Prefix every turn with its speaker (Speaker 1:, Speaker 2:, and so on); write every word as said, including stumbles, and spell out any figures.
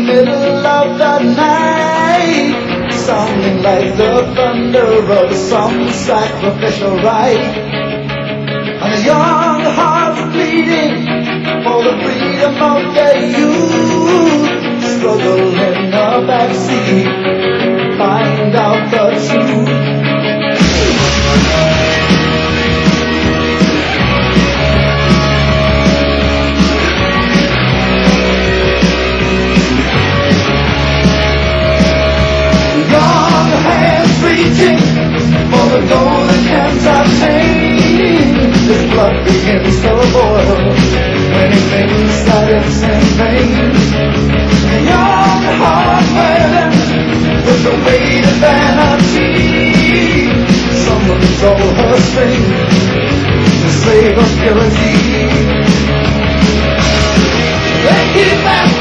Speaker 1: middle of the night, sounding like the thunder of some sacrificial rite. And the young hearts bleeding for the freedom of their youth, struggle in the backseat, find out the truth. Reaching for the golden cans of pain, his blood begins to boil when he thinks that it's in vain. The young heart burden with the weight of vanity, someone stole her strength, the slave of purity. They keep